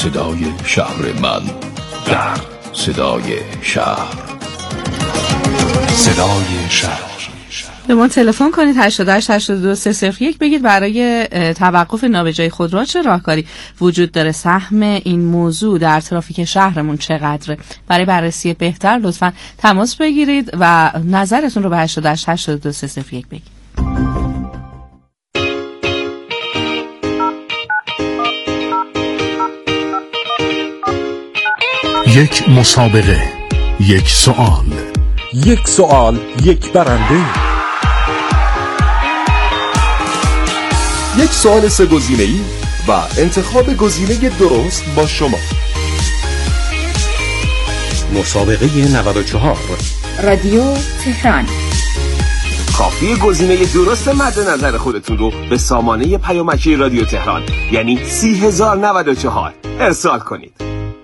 صدای شهر من، در صدای شهر. صدای شهر. به ما تلفن کنید 8882 بگید برای توقف نابجای خودرو چه راهکاری وجود داره، سهم این موضوع در ترافیک شهرمون چقدره. برای بررسی بهتر لطفاً تماس بگیرید و نظرتون رو به 8882 بگید. یک مسابقه، یک سوال، یک سوال، یک برنده، یک سوال سه گزینه‌ای و انتخاب گزینه درست با شما. مسابقه 94 رادیو تهران. کافیه گزینه درست مد نظر خودتون رو به سامانه پیامکی رادیو تهران یعنی 30,094 ارسال کنید.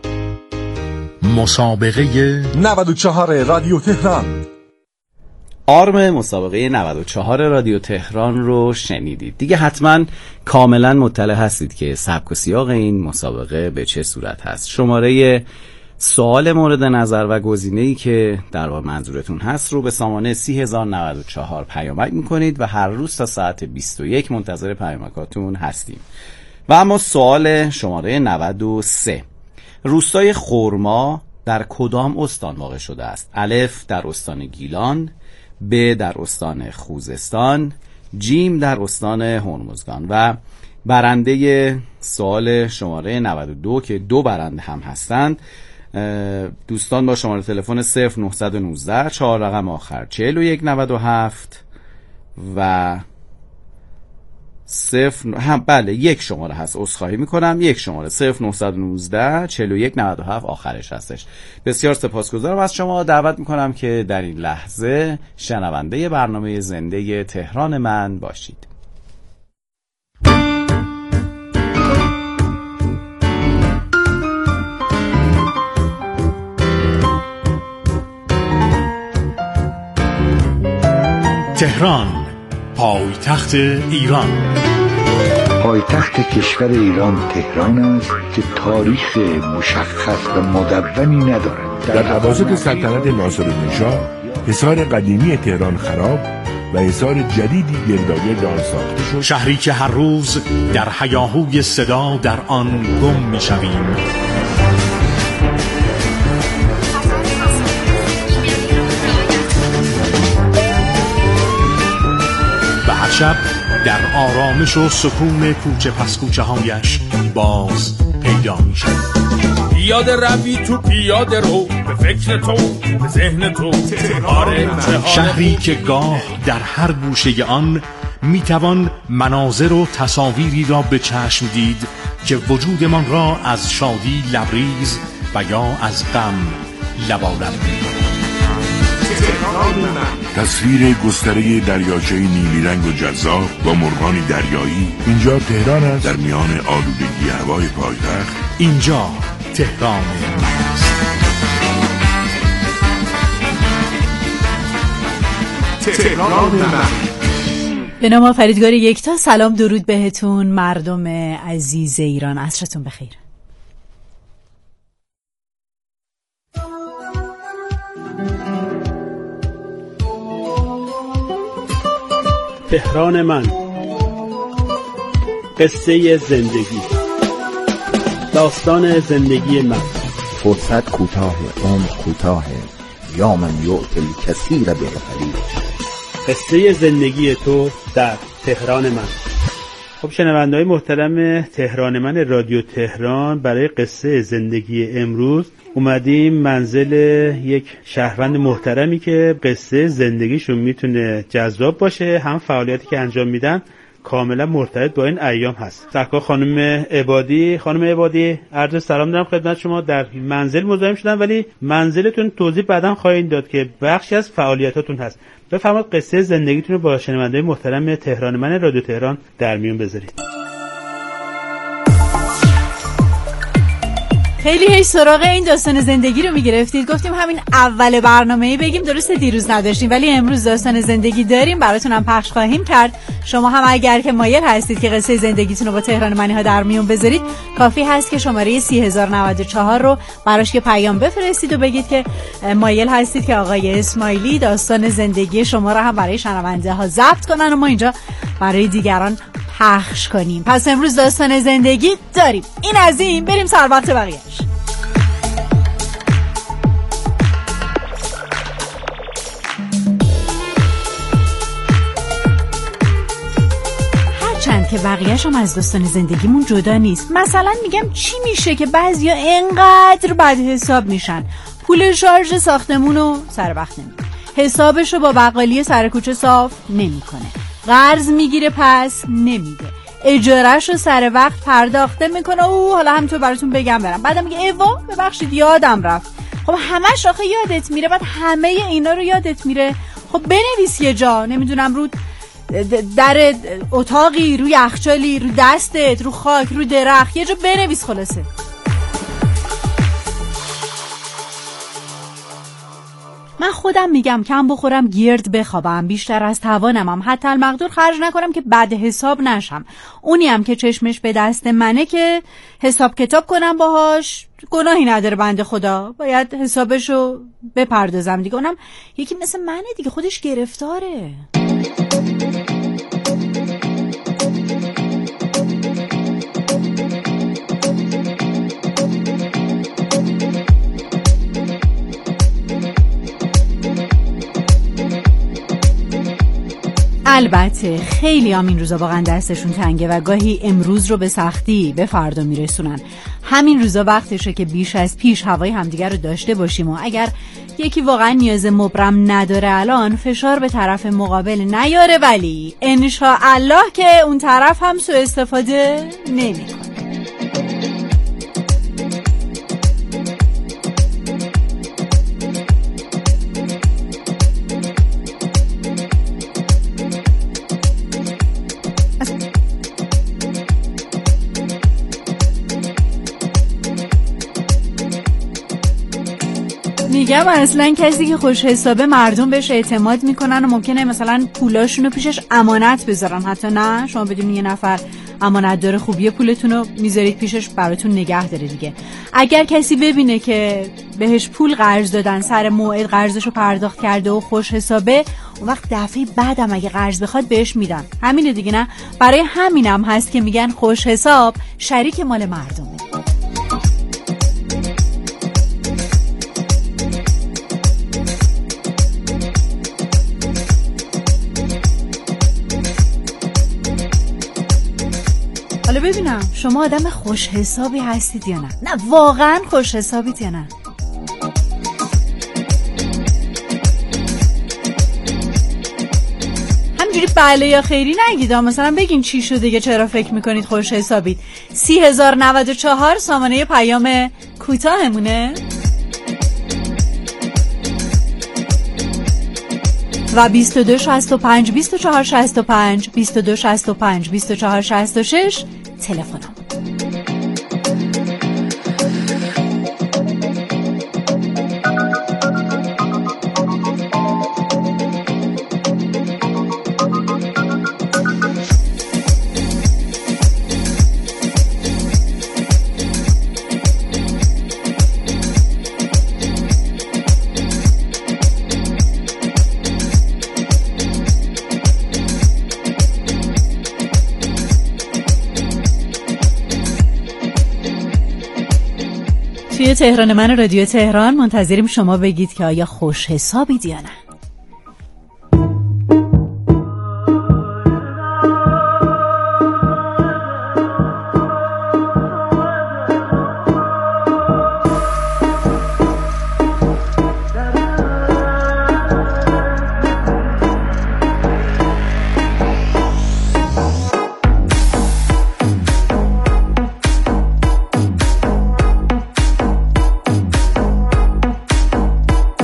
مسابقه 94 رادیو تهران. آرم مسابقه 94 رادیو تهران رو شنیدید دیگه. حتما کاملا مطلع هستید که سبک و سیاق این مسابقه به چه صورت هست. شماره سوال مورد نظر و گزینه‌ای که در واقع منظورتون هست رو به سامانه 30,094 پیامک میکنید و هر روز تا ساعت 21 منتظر پیامکاتون هستیم. و اما سوال شماره 93: روستای خرما در کدام استان واقع شده است؟ الف در استان گیلان، ب در استان خوزستان، جیم در استان هرمزگان. و برنده سوال شماره 92 که دو برنده هم هستند دوستان با شماره تلفن 0919 4 رقم آخر 4197 و بله یک شماره هست، عذرخواهی میکنم، یک شماره 0919 4197 آخرش هستش. بسیار سپاسگزارم از شما. دعوت میکنم که در این لحظه شنونده برنامه زنده تهران من باشید. تهران، پایتخت ایران. پایتخت کشور ایران تهران است که تاریخ مشخص و مدونی ندارد. در اواسط سلطنت ناصرالدین‌شاه حصار قدیمی تهران خراب و حصار جدیدی گرداگرد آن ساخته شد. شهری که هر روز در هیاهوی صدا در آن گم می‌شویم. شب در آرامش و سکون کوچه پس کوچه هایش باز پیدا می شد. پیاده روی تو پیاده رو، به فکر تو، به ذهن تو. شهری که گاه در هر گوشه آن می توان مناظر و تصاویری را به چشم دید که وجودمان را از شادی لبریز و یا از غم لبالب می کند. تصویر گستره دریاچه نیلی رنگ و جذاب با مرغان دریایی. اینجا تهران است، در میان آلودگی هوای پایتخت. اینجا تهران است. تهران به نام فریدگار یکتا. سلام درود بهتون مردم عزیز ایران، عصرتون بخیر. تهران من، قصه زندگی، داستان زندگی من. فرصت کوتاه، عمر کوتاه، یا من یعطی الکثیر بالقلیل. قصه زندگی تو در تهران من. خب شنونده‌های محترم تهران من رادیو تهران، برای قصه زندگی امروز اومدیم منزل یک شهروند محترمی که قصه زندگیشون میتونه جذاب باشه، هم فعالیتی که انجام میدن کاملا مرتبط با این ایام هست. سرکار خانم عبادی. خانم عبادی عرض سلام دارم خدمت شما. در منزل مزاحم شدم ولی منزلتون توضیح بعداً خواهید داد که بخشی از فعالیتاتون هست. بفرمایید قصه زندگیتون رو با شنونده محترم تهران من رادیو تهران در میون بذارید. خیلی هی سراغ این داستان زندگی رو میگرفتید. گفتیم همین اول برنامه‌ای بگیم، درسته دیروز نداشتیم ولی امروز داستان زندگی داریم، براتون هم پخش خواهیم کرد. شما هم اگر که مایل هستید که قصه زندگیتون رو با تهران منی ها در میون بذارید، کافی هست که شماره 3094 رو براش که پیام بفرستید و بگید که مایل هستید که آقای اسماعیلی داستان زندگی شما رو هم برای شنونده ها ضبط کنن و ما اینجا برای دیگران پخش کنیم. پس امروز داستان زندگی داریم. این از این، بریم سر وقت بقیه‌اش. هرچند که بقیه‌اش هم از داستان زندگیمون جدا نیست. مثلا میگم چی میشه که بعضیا انقدر بد حساب میشن، پول شارژ ساختمونو سر وقت نمیده، حسابشو با بقالی سر کوچه صاف نمیکنه، قرض میگیره پس نمیده، اجارهشو سر وقت پرداخته میکنه. حالا همینطور براتون بگم برم، بعدم میگه ایوا ببخشید یادم رفت. خب همش آخه یادت میره، بعد همه اینا رو یادت میره. خب بنویس یه جا، نمیدونم رو در اتاقی، رو یخچالی، رو دستت، رو خاک، رو درخت، یه جا بنویس. خلاصه من خودم میگم کم بخورم گرد بخوابم، بیشتر از توانمم حتی المقدور خرج نکنم که بد حساب نشم. اونی هم که چشمش به دست منه که حساب کتاب کنم باهاش، گناهی نداره بنده خدا، باید حسابشو بپردازم دیگه. اونم یکی مثل منه دیگه، خودش گرفتاره. البته خیلی هم این روزا واقعا دستشون تنگه و گاهی امروز رو به سختی به فردا میرسونن. همین روزا وقتشه که بیش از پیش هوای همدیگر رو داشته باشیم و اگر یکی واقعا نیاز مبرم نداره الان فشار به طرف مقابل نیاره، ولی انشاءالله که اون طرف هم سوء استفاده نمیکنه. میگم اصلا کسی که خوش حسابه مردم بهش اعتماد میکنن و ممکنه مثلا پولاشونو پیشش امانت بذارن. حتی نه شما بدون یه نفر امانت داره خوبیه پولتونو میذارید پیشش براتون نگه داره دیگه. اگر کسی ببینه که بهش پول قرض دادن، سر موعد قرضشو پرداخت کرده و خوش حسابه، اون وقت دفعه بعدم اگه قرض بخواد بهش میدن. همینه دیگه، نه؟ برای همینم هست که میگن خوش حساب شریک مال مردمه. حالا ببینم شما آدم خوش حسابی هستید یا نه؟ نه واقعا خوش حسابید یا نه؟ همینجوری بله یا خیری نگید، مثلا بگین چی شده دیگه، چرا فکر میکنید خوش حسابید. 3094 سامانه پیام کوتاهمونه و 2265 2465 2265 2466 تلفنم. توی تهران من رادیو تهران منتظریم شما بگید که آیا خوش حسابید یا نه.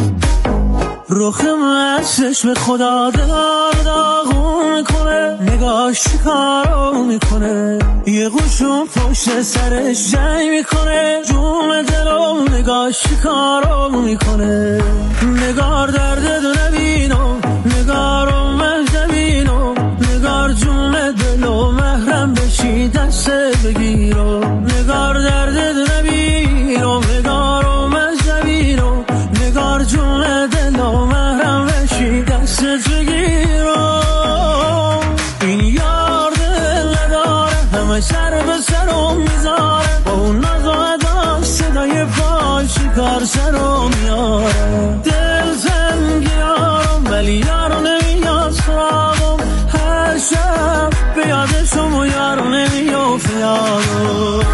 رخ من چشم خدا داغون کنه، نگاه نگاش کارو میکنه، یه قوشون پشت سرش جنگ میکنه، جون دلو نگاش کارو میکنه. نگار درد دو نبینو، نگارو مهدبینو، نگار جون دلو محرم بشی دست بگیرو. نگار درد دو نبینو، نگارو مهدبینو، نگار جون دلو محرم بشی دست بگیرو. این یار دل نداره، همه سر به سرم میذاره، با اون نزاده صدای پای شکار سرم میاره. دل زنگی یارم ولی یارو نمیاد سراغم، هر شب به یادشم و یارو نمیافت یادم.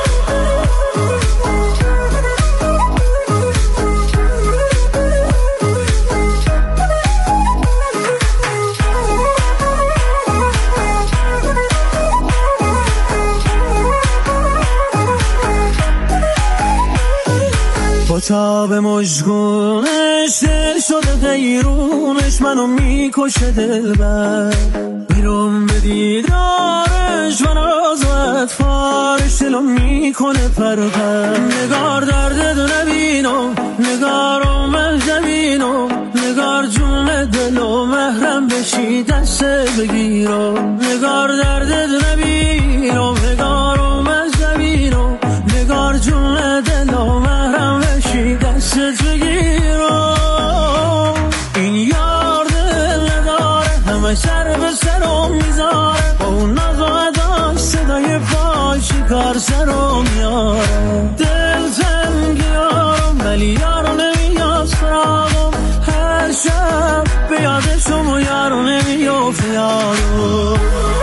تا به مشگونش دل شده غیرونش، منو میکشه دلبر، میرم به دیدارش و نازوت فارش دلو میکنه پرپر. نگار درد دو نبینو، نگارو مهدبینو، نگار جون دلو محرم بشی دست بگیرو. نگار درد دو نبینو، نگارو مهدبینو، نگار جون دلو محرم بشی دست بگیرو. این یار دل نداره، همه سر به سرم میذاره، با اون نزاده صدای پای شکار سرم میاره. دل زنگی یارم ولی یارو نمیاد سراغم، هر شب به یادشم و یارو نمیافت یادم.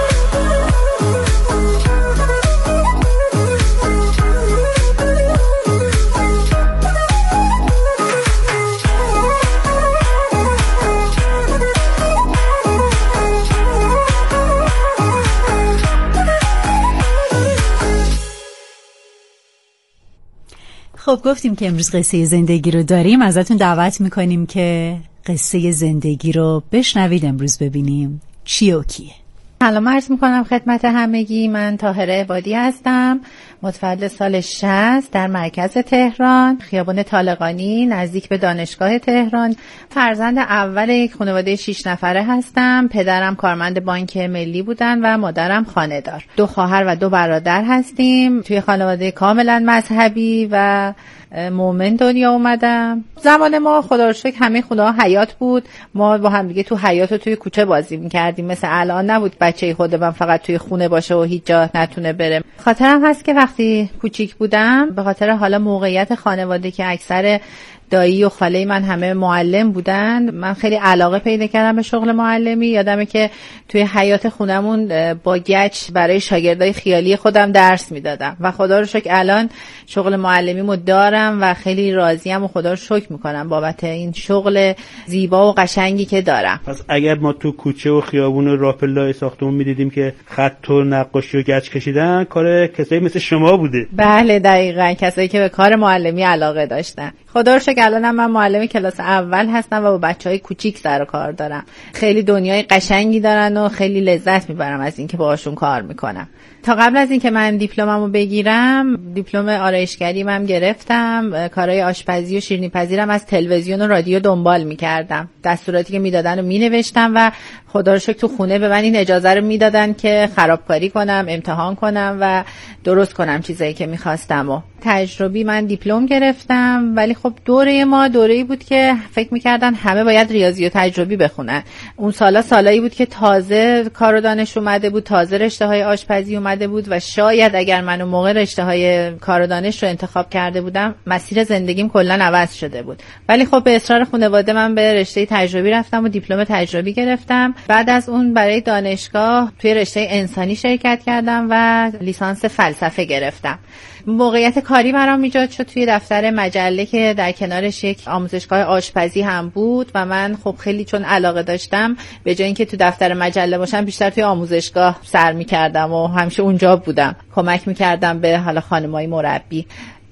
خب گفتیم که امروز قصه زندگی رو داریم، ازتون دعوت میکنیم که قصه زندگی رو بشنوید. امروز ببینیم چی و کیه. سلام عرض میکنم خدمت همگی. من طاهره عبادی هستم، متولد سال 60 در مرکز تهران، خیابان طالقانی نزدیک به دانشگاه تهران. فرزند اول یک خانواده 6 نفره هستم. پدرم کارمند بانک ملی بودن و مادرم خانه‌دار. 2 خواهر و 2 برادر هستیم. توی خانواده کاملا مذهبی و مومن دنیا اومدم. زمان ما خدا رو شکر همه خونه‌ها حیاط بود، ما با هم دیگه تو حیاط و توی کوچه بازی می‌کردیم. مثل الان نبود بچه‌ی خودم فقط توی خونه باشه و هیچ جا نتونه بره. خاطرم هست که وقتی کوچیک بودم، به خاطر حالا موقعیت خانواده که اکثر دایی و خاله من همه معلم بودن، من خیلی علاقه پیدا کردم به شغل معلمی. یادمه که توی حیاط خونمون با گچ برای شاگردای خیالی خودم درس میدادم و خدا رو شکر الان شغل معلمیمو دارم و خیلی راضیم و خدا رو شکر میکنم بابت این شغل زیبا و قشنگی که دارم. پس اگر ما تو کوچه و خیابون و راه پله‌های ساختمون میدیدیم که خط و نقاشی و گچ کشیدن، کار کسایی مثل شما بوده. بله دقیقاً، کسایی که به کار معلمی علاقه داشتن. خدا رو شکر الانم من معلم کلاس اول هستم و با بچهای کوچیک سر و کار دارم. خیلی دنیای قشنگی دارن و خیلی لذت میبرم از اینکه باهاشون کار میکنم. تا قبل از اینکه من دیپلممو بگیرم، دیپلم آرایشگری من گرفتم. کارهای آشپزی و شیرینی پزیرم از تلویزیون و رادیو دنبال میکردم. دستوراتی که میدادن رو مینوشتم و خدا رو شکر تو خونه به من این اجازه رو میدادن که خرابکاری کنم، امتحان کنم و درست کنم چیزایی که میخواستم. و تجربی من دیپلم گرفتم، ولی خب دوره ما دوره‌ای بود که فکر میکردن همه باید ریاضی و تجربی بخونن. اون سالایی بود که تازه کار و دانش اومده بود، تازه رشته‌های آشپزی اومده بود و شاید اگر من اون موقع رشته‌های کار و دانش رو انتخاب کرده بودم، مسیر زندگیم کلاً عوض شده بود. ولی خب به اصرار خانواده من به رشته تجربی رفتم و دیپلم تجربی گرفتم. بعد از اون برای دانشگاه توی رشته انسانی شرکت کردم و لیسانس فلسفه گرفتم. موقعیت کاری برام ایجاد شد توی دفتر مجله که در کنارش یک آموزشگاه آشپزی هم بود و من خب خیلی چون علاقه داشتم به جای اینکه تو دفتر مجله باشم بیشتر توی آموزشگاه سر می‌کردم و همیشه اونجا بودم، کمک می‌کردم به حالا خانمای مربی.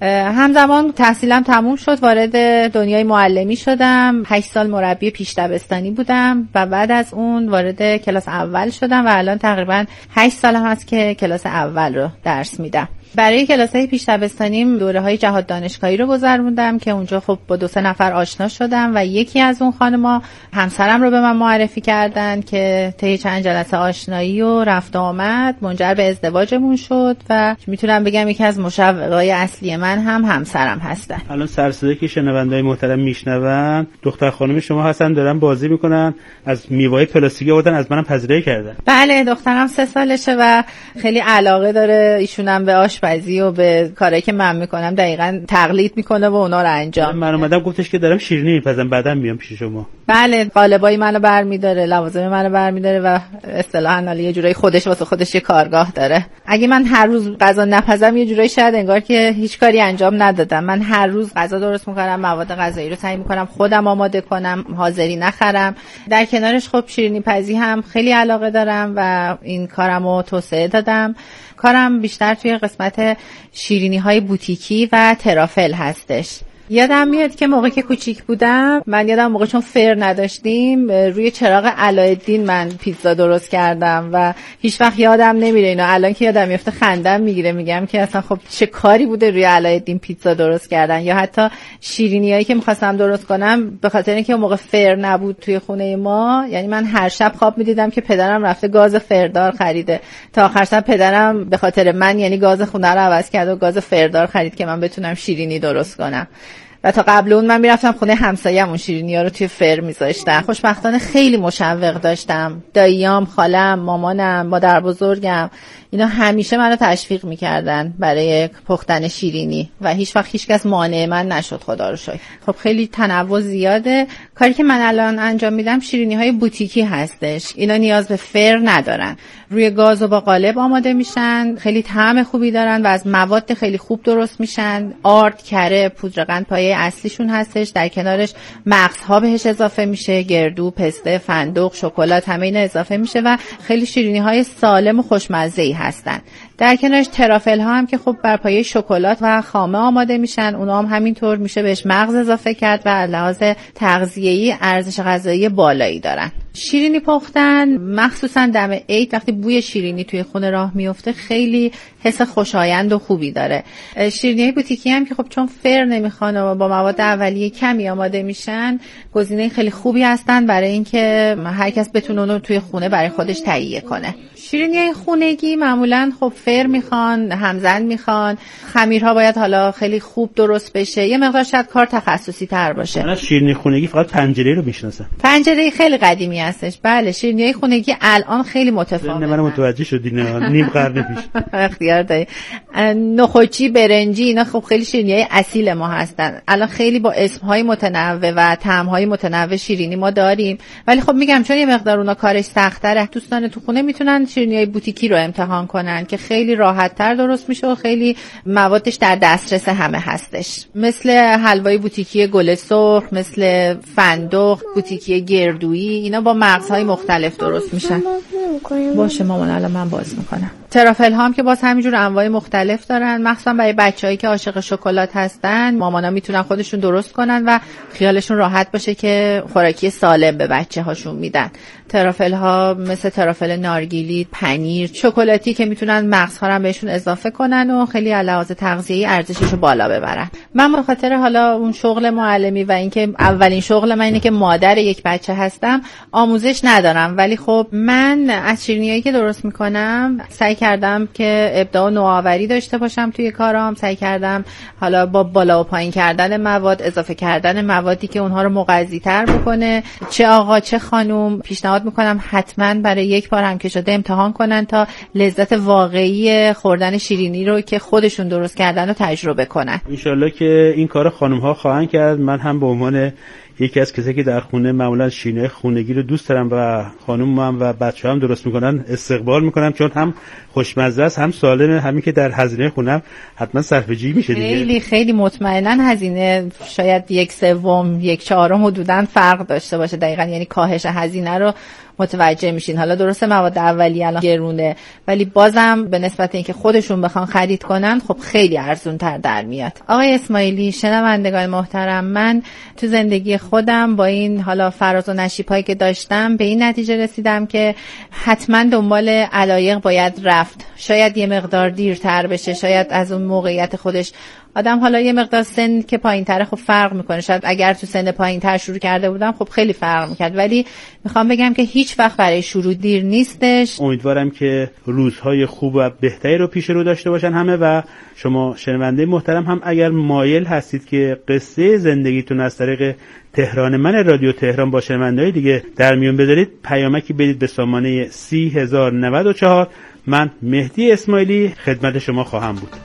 همزمان تحصیلم تموم شد، وارد دنیای معلمی شدم. 8 سال مربی پیش دبستانی بودم و بعد از اون وارد کلاس اول شدم و الان تقریبا 8 سال هست که کلاس اول رو درس میدم. برای کلاس‌های پیش دبستانیم دوره‌های جهاد دانشگاهی رو گذروندم که اونجا خب با 2-3 نفر آشنا شدم و یکی از اون خانم‌ها همسرم رو به من معرفی کردن که طی چند جلسه آشنایی و رفت و آمد منجر به ازدواجمون شد و میتونم بگم یکی از مشوقای اصلی من هم همسرم هستن. الان سرصدایی که شنونده‌های محترم میشنون دختر خانم شما هستن، دارن بازی میکنن، از میوه‌های پلاستیکی آوردن، از منم پذیرایی کردن. بله، دخترم 3 سالشه و خیلی علاقه داره، ایشونم به آشپزی و به کارهایی که من میکنم دقیقاً تقلید میکنه و اونا رو انجام. من اومدم گفتش که دارم شیرینی میپزم، بعدم میام پیش شما. بله، قالبای منو برمی‌داره، لوازم منو برمی‌داره و اصطلاحاً یه جورایی خودش واسه خودش یه کارگاه داره. اگه من هر روز غذا نپزم یه جورایی شاید انگار که هیچ کاری انجام ندادم. من هر روز غذا درست میکنم، مواد غذایی رو سعی میکنم خودم آماده کنم، حاضری نخرم. در کنارش خب شیرینی پزی هم خیلی علاقه دارم و این کارمو توسعه دادم. کارم بیشتر توی قسمت شیرینی‌های بوتیکی و ترافل هستش. یادم میاد که موقعی که کوچیک بودم، من یادم موقع چون فر نداشتیم روی چراغ علایالدین من پیتزا درست کردم و هیچ وقت یادم نمیره اینو. الان که یادم میفته خندم میگیره، میگم که اصلا خب چه کاری بوده روی علایالدین پیتزا درست کردن. یا حتی شیرینیایی که می‌خواستم درست کنم به خاطر اینکه موقع فر نبود توی خونه ما، یعنی من هر شب خواب می‌دیدم که پدرم رفته گاز فردار خریده. تا آخر شب پدرم به خاطر من یعنی گاز خونه رو عوض کرد و گاز فردار خرید که من بتونم شیرینی درست کنم. و تا قبل اون من میرفتم خونه همسایه‌مون شیرینی‌ها رو توی فر می‌ذاشتن. خوشبختانه خیلی مشوق داشتم. داییام، خالم، مامانم، مادر بزرگم اینا همیشه منو تشویق می‌کردن برای پختن شیرینی و هیچ وقت هیچکس مانع من نشد، خدا رو شکر. خب خیلی تنوع زیاده. کاری که من الان انجام میدم شیرینی‌های بوتیکی هستش. اینا نیاز به فر ندارن. روی گاز و با قالب آماده میشن، خیلی طعم خوبی دارن و از مواد خیلی خوب درست میشن. آرد، کره، پودر قند پایه اصلیشون هستش. در کنارش مغزها بهش اضافه میشه، گردو، پسته، فندق، شکلات، همه اینا اضافه میشه و خیلی شیرینی‌های سالم و خوشمزه‌ای هستن. در کنارش ترافل ها هم که خب بر پایه شکلات و خامه آماده میشن، اونا هم همینطور میشه بهش مغز اضافه کرد و لحاظ تغذیه‌ای ارزش غذایی بالایی دارن. شیرینی پختن مخصوصا دم عید وقتی بوی شیرینی توی خونه راه میفته خیلی حس خوشایند و خوبی داره. شیرینی‌های بوتیکی هم که خب چون فر نمیخوان و با مواد اولیه کمی آماده میشن، گزینه خیلی خوبی هستن برای اینکه هر کس بتونه اون رو توی خونه برای خودش تهیه کنه. شیرینی‌های خونگی معمولاً خب فر میخوان، همزن میخوان، خمیرها باید حالا خیلی خوب درست بشه، یه مقدار شاید کار تخصصی تر باشه. من شیرینی خونگی فقط پنجره رو میشناسم. پنجره خیلی قدیمی هستش. بله، شیرینی‌های خونگی الان خیلی متفاوته. من متوجه شدین نیم قرن پیش. اختیار داری. نخودچی، برنجی اینا خب خیلی شیرینی‌های اصیل ما هستن. الان خیلی با اسم‌های متنوع و طعم‌های متنوع شیرینی ما داریم، ولی خب میگم چون یه مقدار اونا کارش سخت‌تره، دوستان تو خونه میتونن شیرینی‌های بوتیکی رو امتحان کنن که خیلی راحت‌تر درست میشه و خیلی موادش در دسترس همه هستش. مثل حلوای بوتیکی گل سرخ، مثل فندق، بوتیکی گردویی، اینا با مغزهای مختلف درست میشن. باشه مامان، الان من باز میکنم. ترافل ها هم که باز همینجور انواع مختلف دارن، مخصوصا برای بچه‌هایی که عاشق شکلات هستن، مامانا میتونن خودشون درست کنن و خیالشون راحت باشه که خوراکی سالم به بچه‌هاشون میدن. ترافل ها مثل ترافل نارگیلی، پنیر، شکلاتی که میتونن مغزها رو بهشون اضافه کنن و خیلی علاوه تغذیه‌ای ارزشش رو بالا ببرن. من به خاطر حالا اون شغل معلمی و اینکه اولین شغل من اینه که مادر یک بچه هستم، آموزش ندارم، ولی خب من از شیرینیایی که درست میکنم سعی کردم که ابداع و نوآوری داشته باشم توی کارام. سعی کردم حالا با بالا و پایین کردن مواد، اضافه کردن موادی که اونها رو مغذی‌تر بکنه. چه آقا چه خانوم پیشنهاد میکنم حتما برای یک بار هم که شده امتحان کنن تا لذت واقعی خوردن شیرینی رو که خودشون درست کردن رو تجربه کنن. انشالله که این کار خانم‌ها خواهند کرد. من هم به عنوان یکی از کسایی که در خونه معمولا شیرینی خونگی رو دوست دارم و خانومم و بچه‌ام درست میکنن استقبال میکنم، چون هم خوشمزه است، هم سالمه، همین که در هزینه خونم حتما صرفه‌جویی میشه دیگه. خیلی خیلی مطمئنا هزینه شاید 1/3 1/4 حدوداً فرق داشته باشه دقیقاً، یعنی کاهش هزینه رو متوجه میشین. حالا درسته مواد اولیه الان گرونه، ولی بازم به نسبت اینکه خودشون بخوان خرید کنن خب خیلی ارزون تر در میاد. آقای اسماعیلی، شنوندگان محترم، من تو زندگی خودم با این حالا فراز و نشیب‌هایی که داشتم به این نتیجه رسیدم که حتما دنبال علایق باید رفت. شاید یه مقدار دیرتر بشه، شاید از اون موقعیت خودش آدم حالا یه مقدار سن که پایین‌تره خب فرق میکنه. شاید اگر تو سن پایین‌تر شروع کرده بودم خب خیلی فرق میکرد، ولی میخوام بگم که هیچ وقت برای شروع دیر نیستش. امیدوارم که روزهای خوب و بهتری رو پیش رو داشته باشن همه، و شما شنونده محترم هم اگر مایل هستید که قصه زندگیتون از طریق تهران من رادیو تهران با شنونده‌های دیگه در میون بذارید، پیامکی بدید به سامانه 30094. من مهدی اسماعیلی خدمت شما خواهم بود.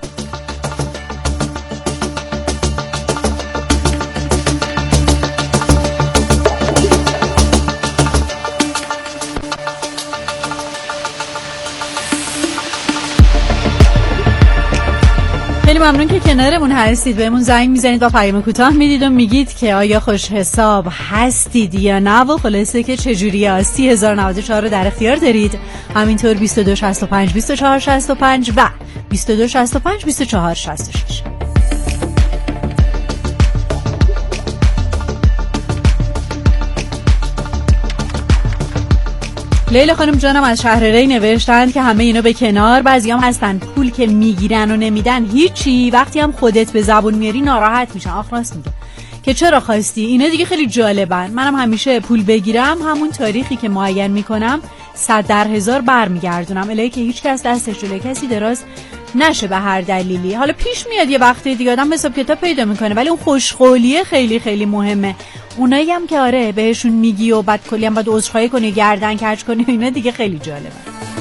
خیلی ممنون که کنارمون هستید. بهمون زنگ میزنید و پیام کوتاه میدید و میگید که آیا خوش حساب هستید یا نه، و خلاصه که چجوریه. 30094 رو در اختیار دارید، همینطور 2265 2465 و 2265 2466. لیلا خانم جانم از شهر ری نوشتند که همه اینا به کنار، بعضی هم هستن پول که میگیرن و نمیدن هیچی، وقتی هم خودت به زبون میاری ناراحت میشن. آخ راست میگه که چرا خواستی. اینا دیگه خیلی جالبن. منم همیشه پول بگیرم همون تاریخی که معین میکنم 100/1000 برمیگردونم، الهی که هیچ کس دستش جلوی کسی دراز نشه به هر دلیلی. حالا پیش میاد یه وقتی دیگه آدم حساب کتاب پیدا میکنه، ولی اون خوشقولیه خیلی خیلی مهمه. اونایی هم که آره بهشون میگی و بعد کلی هم باید عذرخواهی کنی، گردن کج کنی، اینا دیگه خیلی جالبه.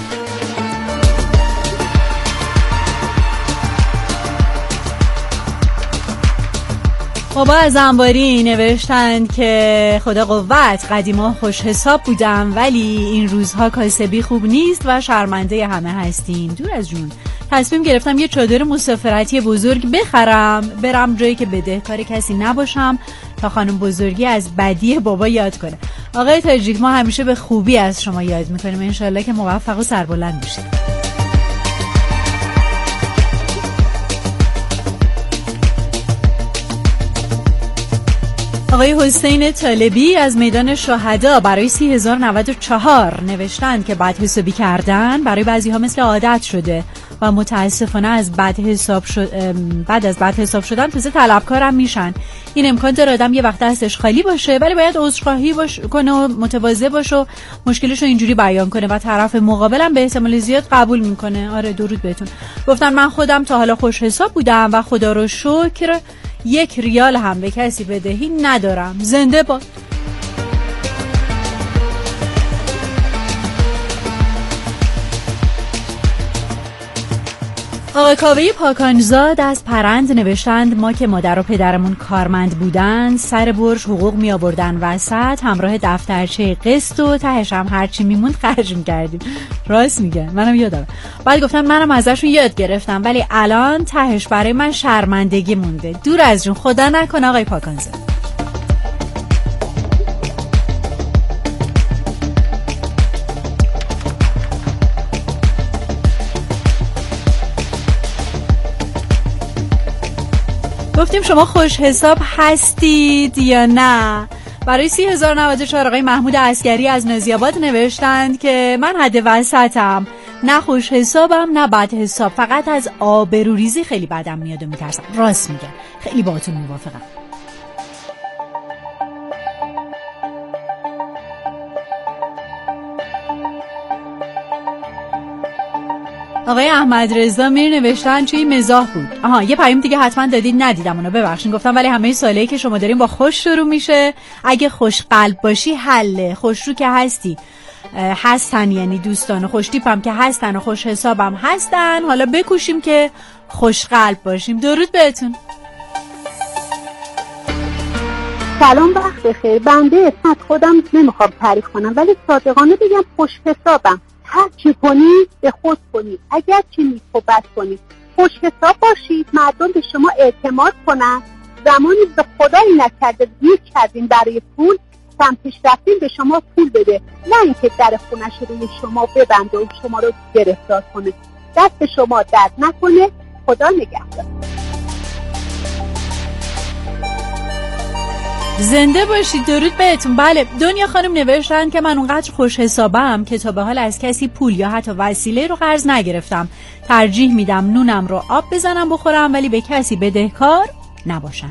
بابا از انباری نوشتند که خدا قوت، قدیما خوش حساب بودم ولی این روزها کاسبی خوب نیست و شرمنده همه هستیم. دور از جون تصمیم گرفتم یه چادر مسافرتی بزرگ بخرم، برم جایی که بدهکار کسی نباشم تا خانم بزرگی از بدی بابا یاد کنه. آقای تاجیک، ما همیشه به خوبی از شما یاد میکنیم، انشالله که موفق و سربلند بشید. آقای حسین طالبی از میدان شهدا برای 30094 نوشتند که بد حسابی کردن برای بعضی ها مثل عادت شده و متاسفانه از بعد از بد حساب شدن تازه طلبکارم میشن. این امکان داره آدم یه وقت دستش خالی باشه ولی باید عذرخواهی کنه و متواضع باشه و مشکلش رو اینجوری بیان کنه و طرف مقابلم به احتمال زیاد قبول میکنه. آره درود بهتون. گفتن من خودم تا حالا خوش حساب بودم و خدا رو شکر 1 ریال هم به کسی بدهی ندارم. زنده باد. آقای کاوه پاکانزاد از پرند نوشتند ما که مادر و پدرمون کارمند بودن سر برج حقوق می آوردن وسط همراه دفترچه قسط و تهش هم هرچی میموند خرج می‌کردیم. راست میگه، منم یادم. بعد گفتم منم ازشون یاد گرفتم ولی الان تهش برای من شرمندگی مونده. دور از جون، خدا نکنه آقای پاکانزاد. گفتیم شما خوش حساب هستید یا نه؟ برای 30094 آقای محمود عسکری از نازی‌آباد نوشتند که من حد وسطم، نه خوش حسابم نه بد حساب، فقط از آبروریزی خیلی بدم میاد و میترسم. راست میگن، خیلی باهاتون موافقم. آقای احمد رضا میر نوشتن چوی مزاح بود. یه پیام دیگه حتما دادید ندیدم اونو، ببخشید. گفتم ولی همه سوالایی که شما دارین با خوش شروع میشه. اگه خوش قلب باشی حله. خوش رو که هستن یعنی دوستان، خوش تیپم که هستن و خوش حسابم هستن. حالا بکوشیم که خوش قلب باشیم. درود بهتون. سلام، وقت بخیر. بنده اسمت خودم نمیخوام تعریف کنم ولی صادقانه بگم خوش حسابم. هر چی کنی به خود کنی، اگر چی نیکو بد کنی خوش حساب باشید، مردم به شما اعتماد کنن. زمانی به خدایی نکرده گیر کردین برای پول سمتش رفتین به شما پول بده، نه اینکه در خونش روی شما ببنده و شما رو گرفتار کنه. دست شما درد نکنه. خدا نگهدار. زنده باشید. درود بهتون. بله، دنیا خانم نوشتن که من اونقدر خوش حسابم که تا به حال از کسی پول یا حتی وسیله رو قرض نگرفتم. ترجیح میدم نونم رو آب بزنم بخورم ولی به کسی بدهکار نباشم.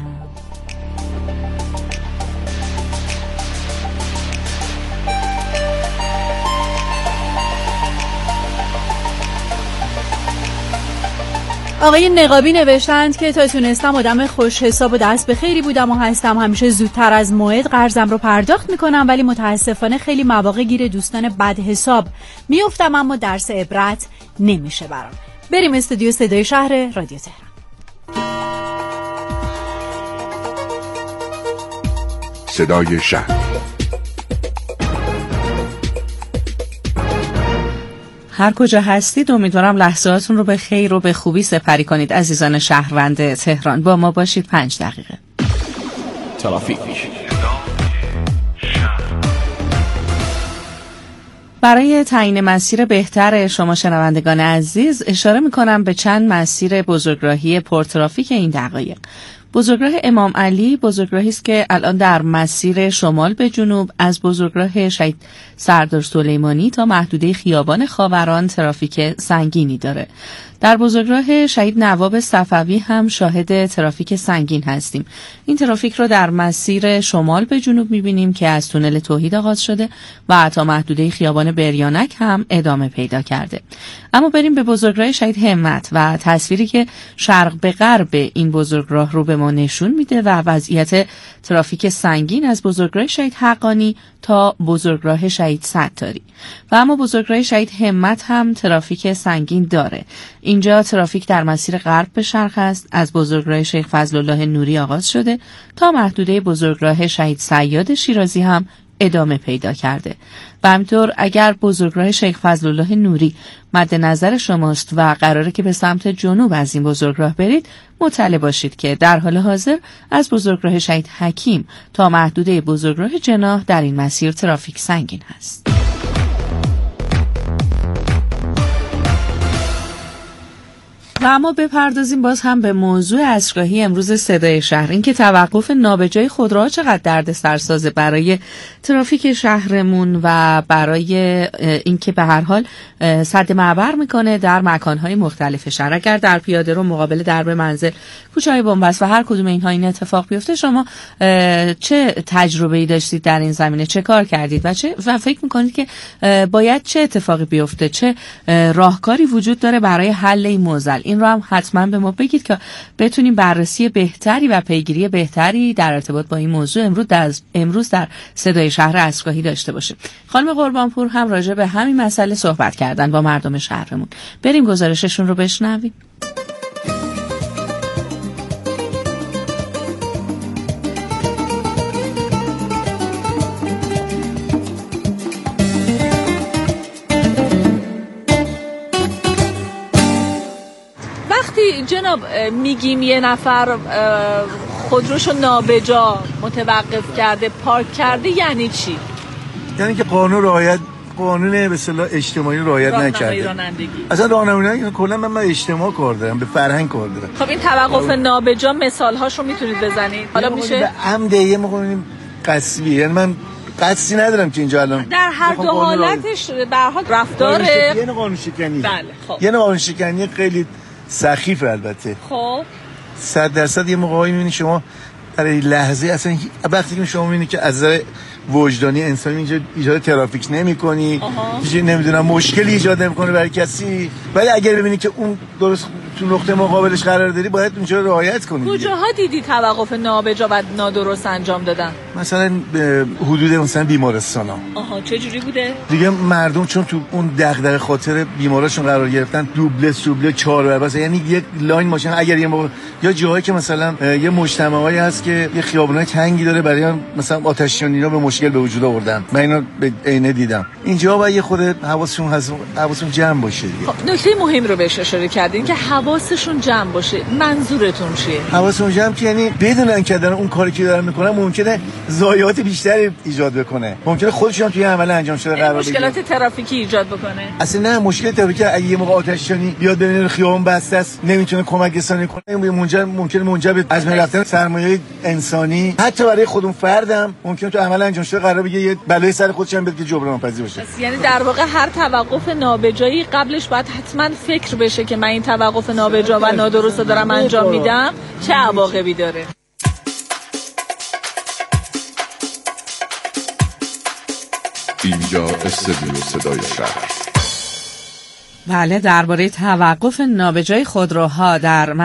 آقای نقابی نوشتند که تا تونستم آدم خوش حساب و دست به خیری بودم و هستم. همیشه زودتر از موعد قرضم رو پرداخت میکنم ولی متاسفانه خیلی مواقع گیر دوستان بد حساب میافتم، اما درس عبرت نمیشه برام. بریم استودیو صدای شهر رادیو تهران. صدای شهر. هر کجا هستید امیدوارم لحظاتون رو به خیر و به خوبی سپری کنید. عزیزان شهروند تهران با ما باشید 5 دقیقه. ترافیک. برای تعیین مسیر بهتر شما شنوندگان عزیز اشاره می‌کنم به چند مسیر بزرگراهی پرترافیک این دقایق. بزرگراه امام علی بزرگراهی است که الان در مسیر شمال به جنوب از بزرگراه شهید سردار سلیمانی تا محدوده خیابان خاوران ترافیک سنگینی داره. در بزرگراه شهید نواب صفوی هم شاهد ترافیک سنگین هستیم. این ترافیک رو در مسیر شمال به جنوب می‌بینیم که از تونل توحید آغاز شده و تا محدوده خیابان بریانک هم ادامه پیدا کرده. اما بریم به بزرگراه شهید همت و تصویری که شرق به غرب این بزرگراه رو به ما نشون میده و وضعیت ترافیک سنگین از بزرگراه شهید حقانی تا بزرگراه شهید ستاری. و اما بزرگراه شهید همت هم ترافیک سنگین داره. اینجا ترافیک در مسیر غرب به شرق است، از بزرگراه شیخ فضل الله نوری آغاز شده تا محدوده بزرگراه شهید صیاد شیرازی هم ادامه پیدا کرده. و همینطور اگر بزرگراه شیخ فضل الله نوری مد نظر شماست و قراره که به سمت جنوب از این بزرگراه برید، مطلع باشید که در حال حاضر از بزرگراه شهید حکیم تا محدوده بزرگراه جناح در این مسیر ترافیک سنگین هست. و اما بپردازیم باز هم به موضوع عصرگاهی امروز صدای شهر. این که توقف نابجای خودروها چقدر دردسرسازه برای ترافیک شهرمون و برای اینکه به هر حال سد معبر میکنه در مکانهای مختلف شهر. اگر در پیاده رو مقابل درب منزل، کوچه‌های بنبست و هر کدوم اینها این اتفاق بیفته، شما چه تجربه‌ای داشتید در این زمینه؟ چه کار کردید و فکر میکنید که باید چه اتفاقی بیفته؟ چه راهکاری وجود داره برای حل این معضل؟ این رو هم حتما به ما بگید که بتونیم بررسی بهتری و پیگیری بهتری در ارتباط با این موضوع امروز در صدای شهر عصرگاهی داشته باشیم. خانم قربانپور هم راجع به همین مسئله صحبت کردن با مردم شهرمون. بریم گزارششون رو بشنویم. جناب میگیم یه نفر خودروشو نابجا متوقف کرده، پارک کرده، یعنی چی؟ یعنی که قانون به اصطلاح اجتماعی رعایت نکرده. اصلا راهنمایی کلا من اجتماع کار دارم، به فرهنگ کار دارم. خب این توقف نابجا مثال‌هاشو میتونید بزنید؟ حالا میشه به عمد یه موقع می‌بینیم قصبی، یعنی من قصدی ندارم که اینجا الان در هر دو حالتش به هر حال رفتار یه قانون شکنی. بله خب یه قانون شکنی خیلی سخیف البته. خب 100% یه موقعی می‌بینی شما در لحظه اصلا وقتی که شما می‌بینی که از نظر وجدانی انسانی اینجا ایجاد ترافیک نمی‌کنی، هیچ نمیدونم مشکلی ایجاد نمی‌کنه برای کسی، ولی اگر ببینی که اون درست تو نقطه مقابلش قرار داری باید اونجا رعایت کنی. کجاها دیدی توقف نابجا و نادرست انجام دادن؟ مثلا حدود مثلا بیمارستانا. آها چه جوری بوده؟ دیگه مردم چون تو اون دغدغه خاطر بیماراشون قرار گرفتن دوبله 4 بس، یعنی یک لاین ماشین اگر یه موقع یا جاهایی که مثلا یه مجتمعایی هست که یه خیابونای تنگی داره برای مثلا آتش‌نشانی‌ها به مشکل به وجود آوردن، من اینو به عینه دیدم. اینجا باید خود حواسشون جمع باشه دیگه. نکته مهم رو بهش اشاره کردین که حواسشون جمع باشه. منظورتون چیه؟ حواسشون جمع که یعنی بدونن که دارن اون کاری که دارن میکنن ممکنه ضایعات بیشتری ایجاد بکنه، ممکنه خودشون توی عمل انجام شده قرار بگیرن، مشکلات ترافیکی ایجاد بکنه. اصلا نه مشکل ترافیکی اگه یه موقع آتش‌نشانی بیاد ببینه خیابون بسته است نمیتونه کمک رسانی کنه، ممکنه منجر به از بین رفتن سرمایه انسانی حتی برای خودمون فردم ممکنه تو عمل انجام شده قرار بگیره، یه بلای سر خودش هم بده که جبران ناپذیر باشه. یعنی در واقع هر توقف نابجایی قبلش باید حتما فکر بشه که من این توقف نابجا و نادرست دارم انجام میدم چه عواقبی داره. اینجا استودیو صدای شهر. بله، درباره توقف نابجای خودروها در